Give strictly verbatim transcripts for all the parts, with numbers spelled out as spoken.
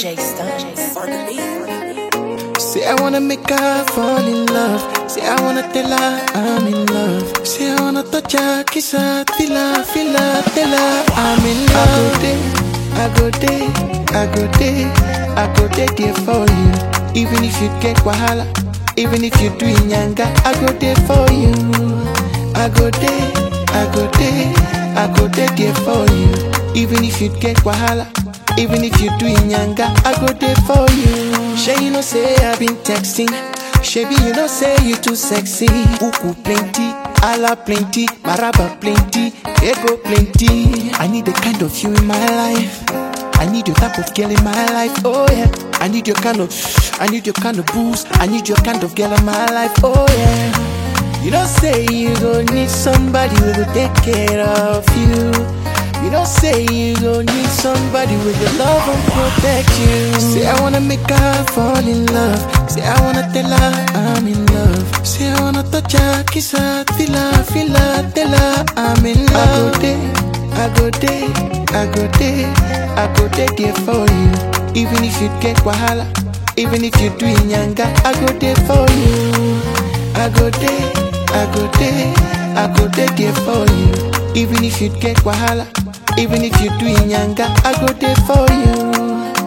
J Stunts on the beat. Say I wanna make her fall in love. Say I wanna tell her I'm in love. Say I wanna touch her, kiss her, feel her, feel her, tell her I'm in love. I go there, I go there, I go there, I go there, there for you. Even if you get wahala, even if you do nyanga, I go there for you. I go there, I go there, I go there, there for you. Even if you get wahala, even if you do nyanga, I go there for you. Shay, you know say I've been texting. Shabby, you know say you too sexy. Buku plenty, ala plenty, maraba plenty, ego plenty. I need the kind of you in my life. I need your type of girl in my life. Oh yeah. I need your kind of, I need your kind of boost. I need your kind of girl in my life. Oh yeah. You don't say you gon' need somebody who will take care of you. You don't say you gon' need somebody with your love and protect you. Say I wanna make her fall in love. Say I wanna tell her I'm in love. Say I wanna touch her, kiss her, feel her, feel her, tell her I'm in love. I go there, I go there, I go there, I go there, there for you. Even if you get wahala, even if you do nyanga, I go there for you. I go there, I go there, I go there, there for you. Even if you get wahala, even if you do nyanga, I go there for you.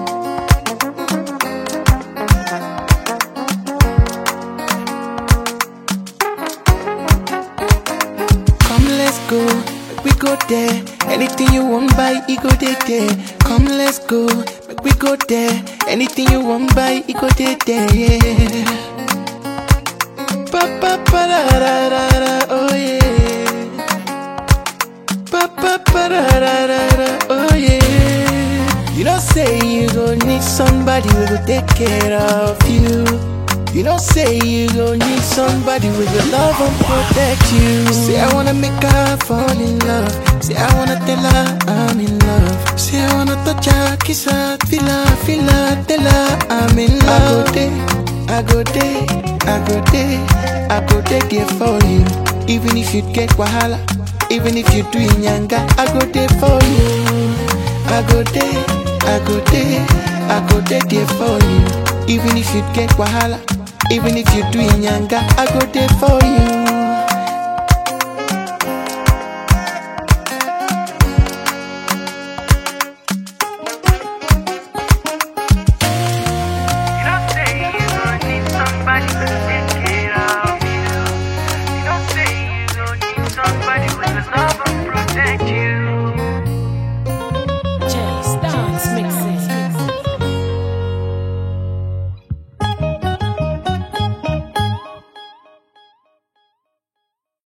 Come, let's go, make we go there. Anything you want buy, it go there, there. Come, let's go, make we go there. Anything you want buy, it go there, there, yeah. Pa pa pa da da da da, oh yeah. Pa pa pa da da da da, oh yeah. You don't say you gon' need somebody who will take care of you. You don't say you gon' need somebody with your love and protect you. Say I wanna make her fall in love. Say I wanna tell her I'm in love. Say I wanna touch her, kiss her, feel her, feel her, tell her I'm in love. I go there, I go there, I go there, I go there, there for you. Even if you get wahala, even if you do nyanga, I go there for you. I go there, I go there, I go there, there for you. Even if you get wahala, even if you do nyanga, I go there for you.